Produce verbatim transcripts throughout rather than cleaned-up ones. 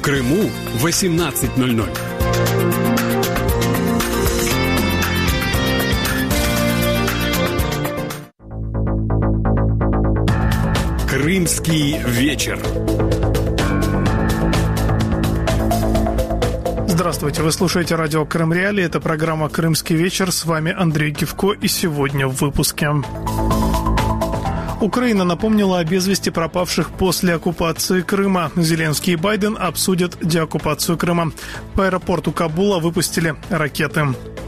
Крыму восемнадцать ноль ноль. Крымский вечер. Здравствуйте, вы слушаете радио Крым Реалии. Это программа «Крымский вечер». С вами Андрей Гивко, и сегодня в выпуске. Украина напомнила о без вести пропавших после оккупации Крыма. Зеленский и Байден обсудят деоккупацию Крыма. По аэропорту Кабула выпустили ракеты.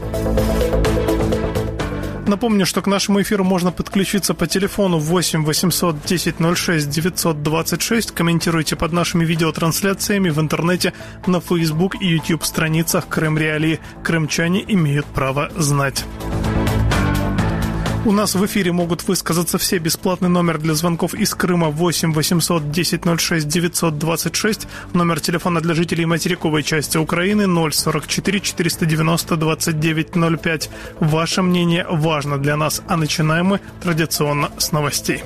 Напомню, что к нашему эфиру можно подключиться по телефону восемь восемьсот десять ноль шесть девятьсот двадцать шесть. Комментируйте под нашими видеотрансляциями в интернете, на Facebook и YouTube страницах Крым Реалии. Крымчане имеют право знать. У нас в эфире могут высказаться все. Бесплатный номер для звонков из Крыма восемь восемьсот десять ноль шесть девятьсот двадцать шесть. Номер телефона для жителей материковой части Украины ноль сорок четыре четыреста девяносто двадцать девять ноль пять. Ваше мнение важно для нас, а начинаем мы традиционно с новостей.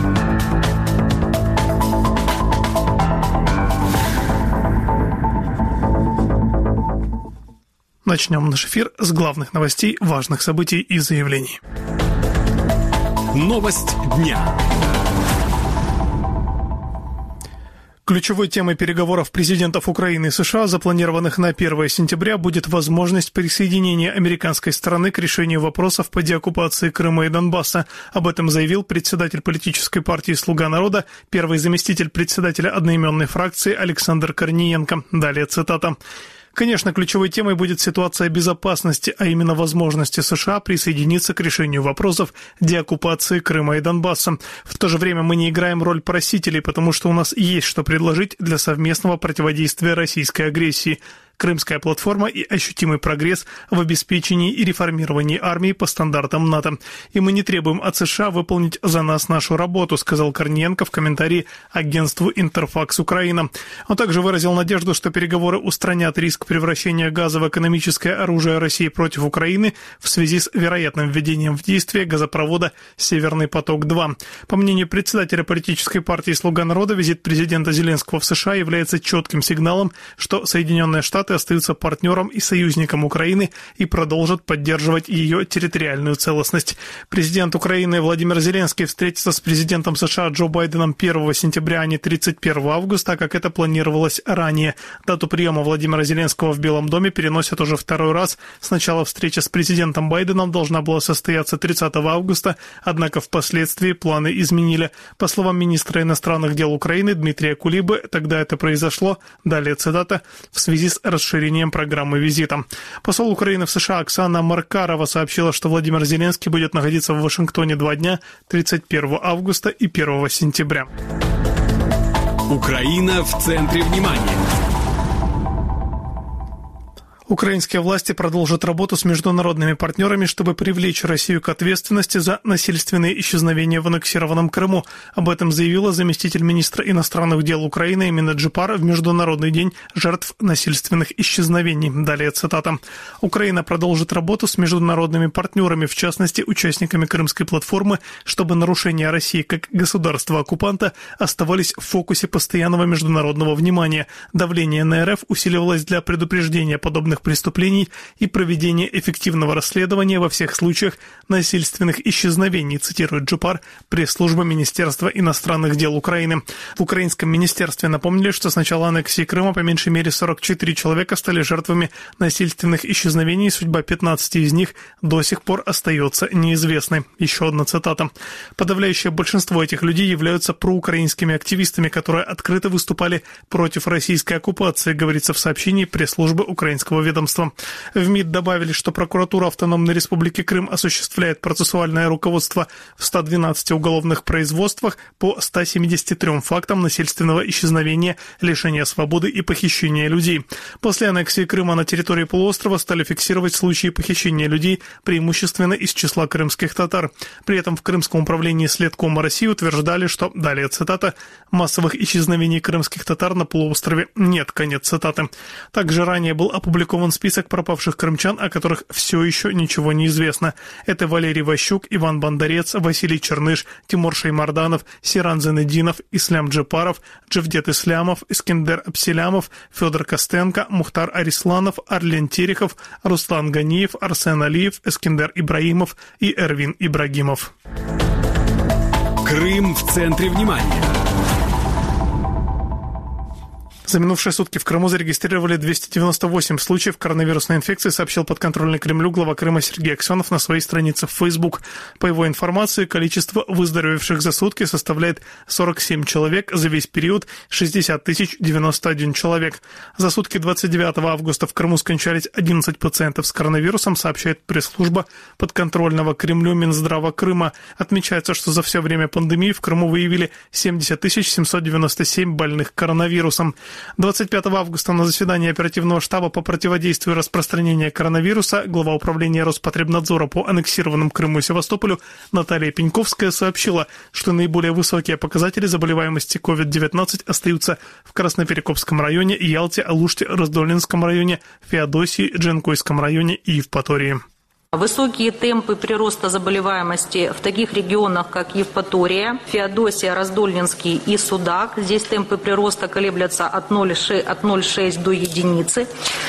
Начнем наш эфир с главных новостей, важных событий и заявлений. Новость дня. Ключевой темой переговоров президентов Украины и США, запланированных на первое сентября, будет возможность присоединения американской стороны к решению вопросов по деоккупации Крыма и Донбасса. Об этом заявил председатель политической партии «Слуга народа», первый заместитель председателя одноименной фракции Александр Корниенко. Далее цитата. Конечно, ключевой темой будет ситуация безопасности, а именно возможности США присоединиться к решению вопросов деоккупации Крыма и Донбасса. В то же время мы не играем роль просителей, потому что у нас есть что предложить для совместного противодействия российской агрессии. Крымская платформа и ощутимый прогресс в обеспечении и реформировании армии по стандартам НАТО. И мы не требуем от США выполнить за нас нашу работу, сказал Корниенко в комментарии агентству «Интерфакс Украина». Он также выразил надежду, что переговоры устранят риск превращения газа в экономическое оружие России против Украины в связи с вероятным введением в действие газопровода «Северный поток-два». По мнению председателя политической партии «Слуга народа», визит президента Зеленского в США является четким сигналом, что Соединенные Штаты остаются партнером и союзником Украины и продолжат поддерживать ее территориальную целостность. Президент Украины Владимир Зеленский встретится с президентом США Джо Байденом первого сентября, а не тридцать первого августа, как это планировалось ранее. Дату приема Владимира Зеленского в Белом доме переносят уже второй раз. Сначала встреча с президентом Байденом должна была состояться тридцатого августа, однако впоследствии планы изменили. По словам министра иностранных дел Украины Дмитрия Кулибы, тогда это произошло, далее цитата, в связи с расширением программы визита. Посол Украины в США Оксана Маркарова сообщила, что Владимир Зеленский будет находиться в Вашингтоне два дня, тридцать первого августа и первого сентября. Украина в центре внимания. Украинские власти продолжат работу с международными партнерами, чтобы привлечь Россию к ответственности за насильственные исчезновения в аннексированном Крыму. Об этом заявила заместитель министра иностранных дел Украины Эмина Джипар в Международный день жертв насильственных исчезновений. Далее цитата. Украина продолжит работу с международными партнерами, в частности, участниками Крымской платформы, чтобы нарушения России как государства-оккупанта оставались в фокусе постоянного международного внимания. Давление на РФ усиливалось для предупреждения подобных преступлений и проведения эффективного расследования во всех случаях насильственных исчезновений, цитирует Джупар, пресс-служба Министерства иностранных дел Украины. В украинском министерстве напомнили, что с начала аннексии Крыма по меньшей мере сорок четыре человека стали жертвами насильственных исчезновений, и судьба пятнадцати из них до сих пор остается неизвестной. Еще одна цитата. Подавляющее большинство этих людей являются проукраинскими активистами, которые открыто выступали против российской оккупации, говорится в сообщении пресс-службы украинского ведомства. В МИД добавили, что прокуратура Автономной Республики Крым осуществляет процессуальное руководство в ста двенадцати уголовных производствах по ста семидесяти трём фактам насильственного исчезновения, лишения свободы и похищения людей. После аннексии Крыма на территории полуострова стали фиксировать случаи похищения людей, преимущественно из числа крымских татар. При этом в Крымском управлении Следкома России утверждали, что, далее цитата, «массовых исчезновений крымских татар на полуострове нет», конец цитаты. Также ранее был опубликован опубликован список пропавших крымчан, о которых все еще ничего не известно. Это Валерий Ващук, Иван Бондарец, Василий Черныш, Тимур Шеймарданов, Сиран Зайнеддинов, Ислам Джапаров, Джевдет Ислямов, Искендер Абселямов, Федор Костенко, Мухтар Арисланов, Арлен Терехов, Руслан Ганиев, Арсен Алиев, Искендер Ибраимов и Эрвин Ибрагимов. Крым в центре внимания. За минувшие сутки в Крыму зарегистрировали двести девяносто восемь случаев коронавирусной инфекции, сообщил подконтрольный Кремлю глава Крыма Сергей Аксенов на своей странице в Facebook. По его информации, количество выздоровевших за сутки составляет сорок семь человек, за весь период шестьдесят тысяч девяносто один человек. За сутки двадцать девятого августа в Крыму скончались одиннадцать пациентов с коронавирусом, сообщает пресс-служба подконтрольного Кремлю Минздрава Крыма. Отмечается, что за все время пандемии в Крыму выявили семьдесят тысяч семьсот девяносто семь больных коронавирусом. двадцать пятого августа на заседании оперативного штаба по противодействию распространению коронавируса глава управления Роспотребнадзора по аннексированным Крыму и Севастополю Наталья Пеньковская сообщила, что наиболее высокие показатели заболеваемости ковид девятнадцать остаются в Красноперекопском районе, Ялте, Алуште, Раздольнинском районе, Феодосии, Джанкойском районе и Евпатории. Высокие темпы прироста заболеваемости в таких регионах, как Евпатория, Феодосия, Раздольнинский и Судак. Здесь темпы прироста колеблются от ноль целых шесть десятых до единицы.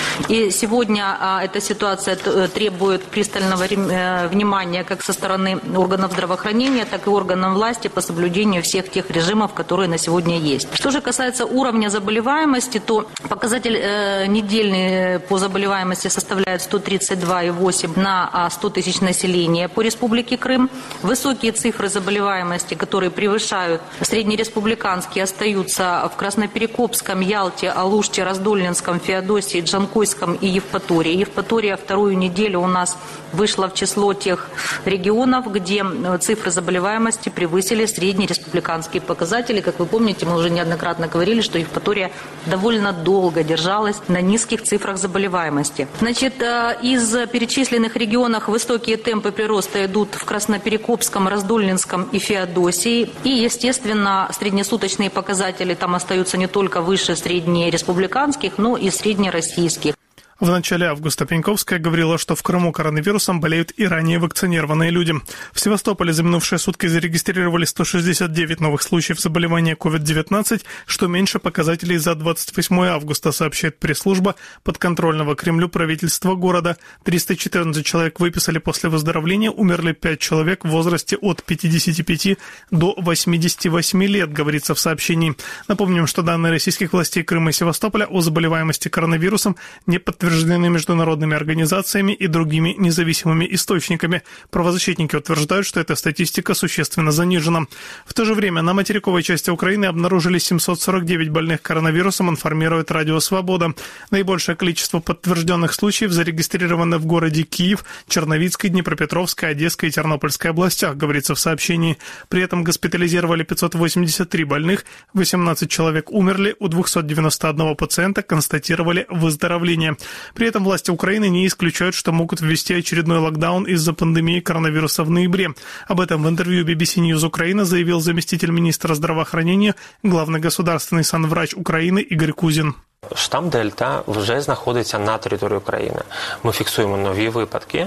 И сегодня эта ситуация требует пристального внимания как со стороны органов здравоохранения, так и органов власти по соблюдению всех тех режимов, которые на сегодня есть. Что же касается уровня заболеваемости, то показатель недельный по заболеваемости составляет сто тридцать два и восемь на сто тысяч населения по Республике Крым. Высокие цифры заболеваемости, которые превышают среднереспубликанские, остаются в Красноперекопском, Ялте, Алуште, Раздольнинском, Феодосии, Джанкойском и Евпатории. Евпатория вторую неделю у нас вышла в число тех регионов, где цифры заболеваемости превысили среднереспубликанские показатели. Как вы помните, мы уже неоднократно говорили, что Евпатория довольно долго держалась на низких цифрах заболеваемости. Значит, из перечисленных регионов высокие темпы прироста идут в Красноперекопском, Раздольнинском и Феодосии. И, естественно, среднесуточные показатели там остаются не только выше среднереспубликанских, но и среднероссийских. В начале августа Пеньковская говорила, что в Крыму коронавирусом болеют и ранее вакцинированные люди. В Севастополе за минувшие сутки зарегистрировали сто шестьдесят девять новых случаев заболевания ковид девятнадцать, что меньше показателей за двадцать восьмое августа, сообщает пресс-служба подконтрольного Кремлю правительства города. триста четырнадцать человек выписали после выздоровления, умерли пять человек в возрасте от пятидесяти пяти до восьмидесяти восьми лет, говорится в сообщении. Напомним, что данные российских властей Крыма и Севастополя о заболеваемости коронавирусом не подтверждены международными организациями и другими независимыми источниками. Правозащитники утверждают, что эта статистика существенно занижена. В то же время на материковой части Украины обнаружили семьсот сорок девять больных коронавирусом, информирует Радио Свобода. Наибольшее количество подтвержденных случаев зарегистрировано в городе Киев, Черновицкой, Днепропетровской, Одесской и Тернопольской областях, говорится в сообщении. При этом госпитализировали пятьсот восемьдесят три больных, восемнадцать человек умерли, у двухсот девяноста одного пациента констатировали выздоровление. При этом власти Украины не исключают, что могут ввести очередной локдаун из-за пандемии коронавируса в ноябре. Об этом в интервью би би си News Украина заявил заместитель министра здравоохранения, главный государственный санврач Украины Игорь Кузин. Штам Дельта вже знаходиться на території України. Ми фіксуємо нові випадки,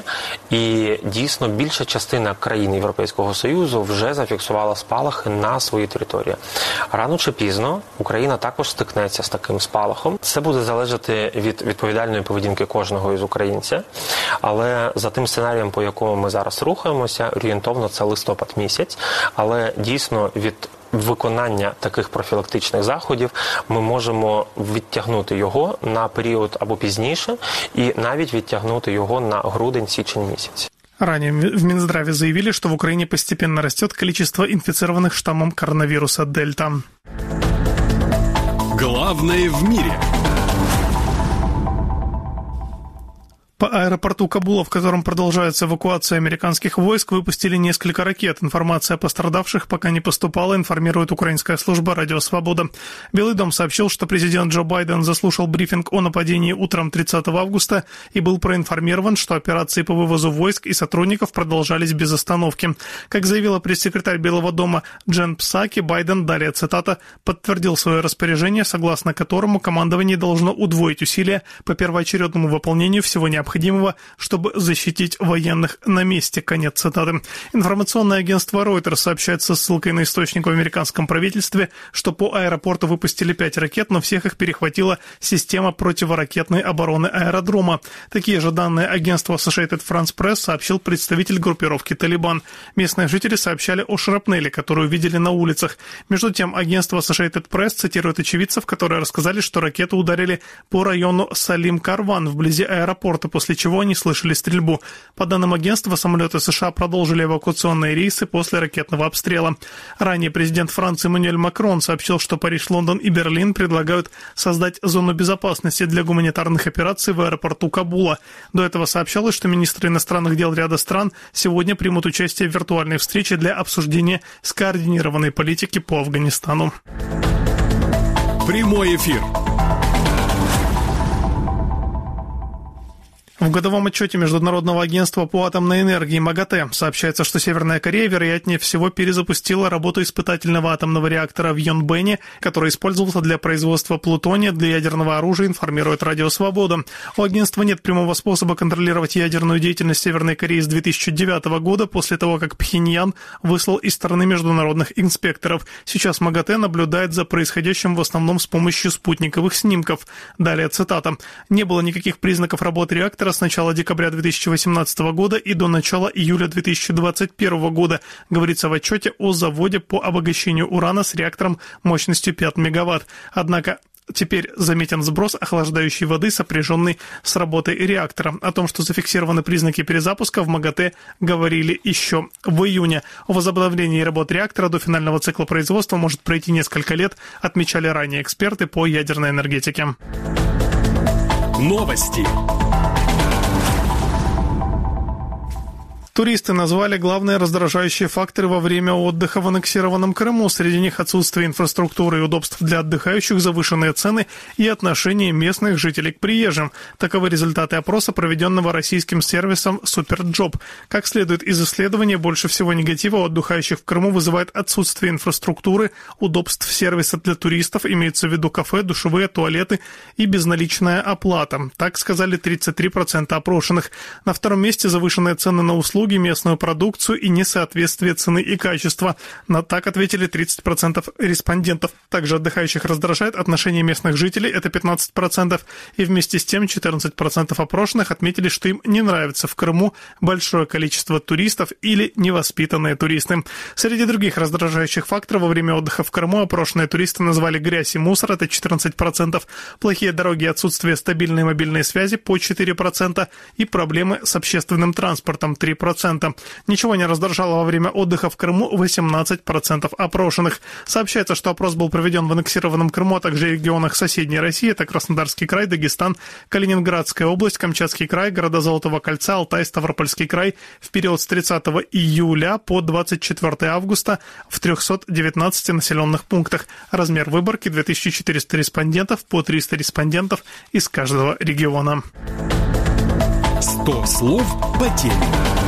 і дійсно більша частина країн Європейського Союзу вже зафіксувала спалахи на своїй території. Рано чи пізно Україна також стикнеться з таким спалахом. Це буде залежати від відповідальної поведінки кожного із українців, але за тим сценарієм, по якому ми зараз рухаємося, орієнтовно це листопад місяць, але дійсно від виконання таких профілактичних заходів ми можемо відтягнути його на період або пізніше, і навіть відтягнути його на грудень-січень місяць. Ранее в Минздраве заявили, что в Украине постепенно растет количество инфицированных штаммом коронавируса Дельта. Главное в мире. По аэропорту Кабула, в котором продолжается эвакуация американских войск, выпустили несколько ракет. Информация о пострадавших пока не поступала, информирует украинская служба «Радио Свобода». Белый дом сообщил, что президент Джо Байден заслушал брифинг о нападении утром тридцатого августа и был проинформирован, что операции по вывозу войск и сотрудников продолжались без остановки. Как заявила пресс-секретарь Белого дома Джен Псаки, Байден, далее цитата, подтвердил свое распоряжение, согласно которому командование должно удвоить усилия по первоочередному выполнению всего необходимого необходимого, чтобы защитить военных на месте. Конец цитаты. Информационное агентство Reuters сообщает со ссылкой на источник в американском правительстве, что по аэропорту выпустили пять ракет, но всех их перехватила система противоракетной обороны аэродрома. Такие же данные агентства Associated France Press сообщил представитель группировки «Талибан». Местные жители сообщали о шрапнели, которую видели на улицах. Между тем, агентство Associated Press цитирует очевидцев, которые рассказали, что ракеты ударили по району Салим-Карван вблизи аэропорта, после чего они слышали стрельбу. По данным агентства, самолеты США продолжили эвакуационные рейсы после ракетного обстрела. Ранее президент Франции Эммануэль Макрон сообщил, что Париж, Лондон и Берлин предлагают создать зону безопасности для гуманитарных операций в аэропорту Кабула. До этого сообщалось, что министры иностранных дел ряда стран сегодня примут участие в виртуальной встрече для обсуждения скоординированной политики по Афганистану. Прямой эфир. В годовом отчете Международного агентства по атомной энергии МАГАТЭ сообщается, что Северная Корея, вероятнее всего, перезапустила работу испытательного атомного реактора в Йонбэне, который использовался для производства плутония для ядерного оружия, информирует Радио Свобода. У агентства нет прямого способа контролировать ядерную деятельность Северной Кореи с две тысячи девятого года, после того, как Пхеньян выслал из страны международных инспекторов. Сейчас МАГАТЭ наблюдает за происходящим в основном с помощью спутниковых снимков. Далее цитата. «Не было никаких признаков работы реактора с начала декабря две тысячи восемнадцатого года и до начала июля две тысячи двадцать первого года», говорится в отчете о заводе по обогащению урана с реактором мощностью пять мегаватт. Однако теперь заметен сброс охлаждающей воды, сопряженный с работой реактора. О том, что зафиксированы признаки перезапуска, в МАГАТЭ говорили еще в июне. О возобновлении работы реактора до финального цикла производства может пройти несколько лет, отмечали ранее эксперты по ядерной энергетике. Новости. Туристы назвали главные раздражающие факторы во время отдыха в аннексированном Крыму. Среди них отсутствие инфраструктуры и удобств для отдыхающих, завышенные цены и отношение местных жителей к приезжим. Таковы результаты опроса, проведенного российским сервисом Суперджоп. Как следует из исследования, больше всего негатива у отдыхающих в Крыму вызывает отсутствие инфраструктуры, удобств сервиса для туристов, имеется в виду кафе, душевые, туалеты и безналичная оплата. Так сказали тридцать три процента опрошенных. На втором месте завышенные цены на услуги, местную продукцию и несоответствие цены и качества. На так ответили тридцать процентов респондентов. Также отдыхающих раздражает отношение местных жителей, это пятнадцать процентов. И вместе с тем четырнадцать процентов опрошенных отметили, что им не нравится в Крыму большое количество туристов или невоспитанные туристы. Среди других раздражающих факторов во время отдыха в Крыму опрошенные туристы назвали грязь и мусор, это четырнадцать процентов, плохие дороги и отсутствие стабильной мобильной связи по четыре процента и проблемы с общественным транспортом три процента. Ничего не раздражало во время отдыха в Крыму восемнадцать процентов опрошенных. Сообщается, что опрос был проведен в аннексированном Крыму, а также регионах соседней России. Это Краснодарский край, Дагестан, Калининградская область, Камчатский край, города Золотого кольца, Алтай, Ставропольский край в период с тридцатого июля по двадцать четвёртого августа в трёхстах девятнадцати населенных пунктах. Размер выборки две тысячи четыреста респондентов, по триста респондентов из каждого региона. сто слов по теме.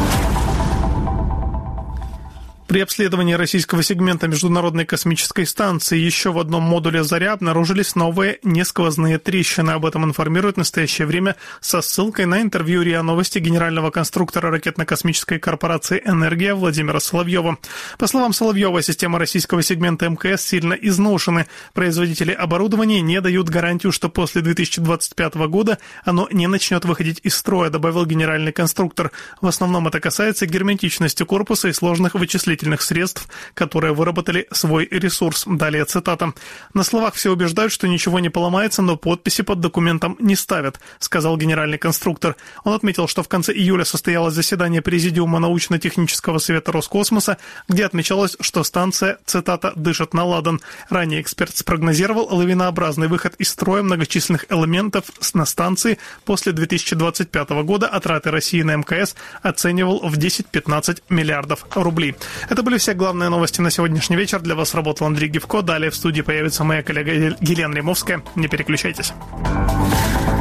При обследовании российского сегмента Международной космической станции еще в одном модуле «Заря» обнаружились новые несквозные трещины. Об этом информирует в настоящее время со ссылкой на интервью РИА Новости генерального конструктора ракетно-космической корпорации «Энергия» Владимира Соловьева. По словам Соловьева, система российского сегмента МКС сильно изношены. Производители оборудования не дают гарантию, что после две тысячи двадцать пятого года оно не начнет выходить из строя, добавил генеральный конструктор. В основном это касается герметичности корпуса и сложных вычислительных вычислительных средств, которые выработали свой ресурс. Далее цитата. «На словах все убеждают, что ничего не поломается, но подписи под документом не ставят», сказал генеральный конструктор. Он отметил, что в конце июля состоялось заседание Президиума научно-технического совета Роскосмоса, где отмечалось, что станция, цитата, «дышит на ладан». Ранее эксперт спрогнозировал лавинообразный выход из строя многочисленных элементов на станции. После две тысячи двадцать пятого года а траты России на эм ка эс оценивал в десять-пятнадцать миллиардов рублей. Это были все главные новости на сегодняшний вечер. Для вас работал Андрей Гивко. Далее в студии появится моя коллега Елена Римовская. Не переключайтесь.